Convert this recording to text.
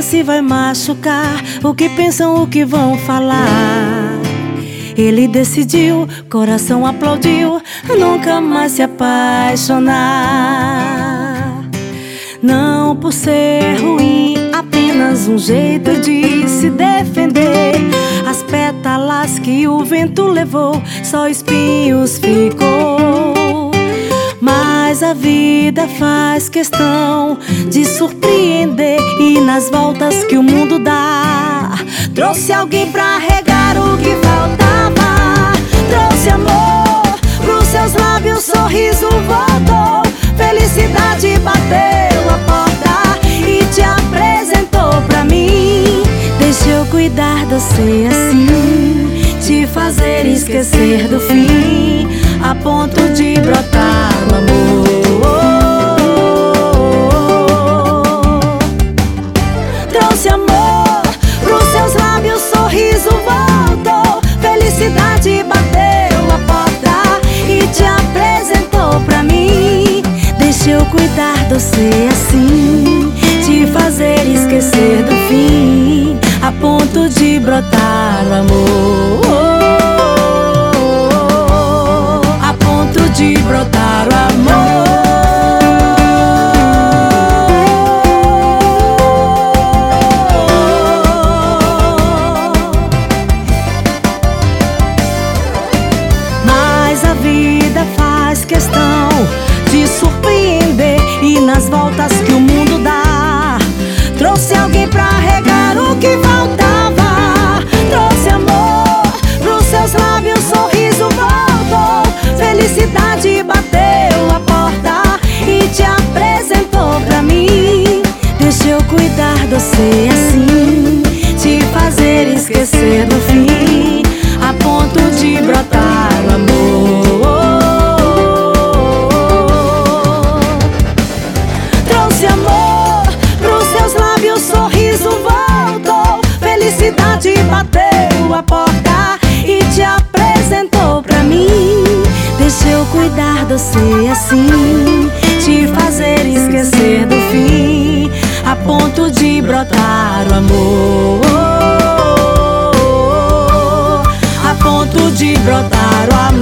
se vai machucar, o que pensam, o que vão falar. Ele decidiu, coração aplaudiu, nunca mais se apaixonar. Não por ser ruim, apenas um jeito de se defender. As pétalas que o vento levou, só espinhos ficou. Mas a vida faz questão de surpreender, e nas voltas que o mundo dá, trouxe alguém pra regar o que faltava. Trouxe amor pros seus lábios, sorriso voltou, felicidade bateu a porta e te apresentou pra mim. Deixa eu cuidar de você assim, te fazer esquecer do fim, a ponto de brotar o amor. Trouxe amor pros seus lábios, sorriso voltou, felicidade bateu a porta e te apresentou pra mim. Deixa eu cuidar de você assim, te fazer esquecer do fim, a ponto de brotar o amor. A ponto de brotar o amor. Mas a vida faz questão de surpreender, e nas voltas que o mundo dá, trouxe alguém pra regar o que faltava. Trouxe amor pros seus lábios, sorriso voltou, felicidade bateu a porta e te apresentou pra mim. Deixa eu cuidar de você assim, te fazer esquecer do fim, a ponto de brotar o amor. Trouxe amor pros seus lábios, sorriso voltou, felicidade bateu a porta e te apresentou pra mim. Deixa eu cuidar de você assim, te fazer esquecer do fim, a ponto de brotar o amor. A ponto de brotar o amor.